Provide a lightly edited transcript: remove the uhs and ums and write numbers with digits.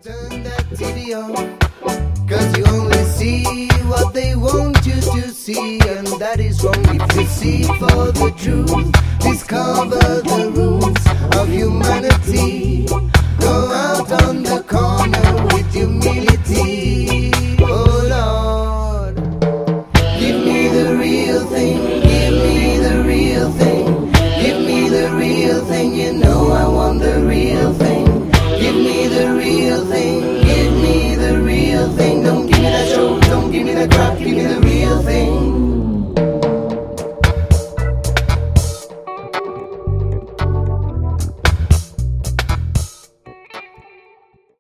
Turn that TV on, 'cause you only see what they want you to see, and that is wrong. If you seek for the truth, discover the roots of humanity. Go out on the corner with humility. Oh Lord, give me the real thing, give me the real thing, give me the real thing, you know I want the real thing. Give me the real thing, give me the real thing. Don't give me that show, don't give me that crap, give me the real thing.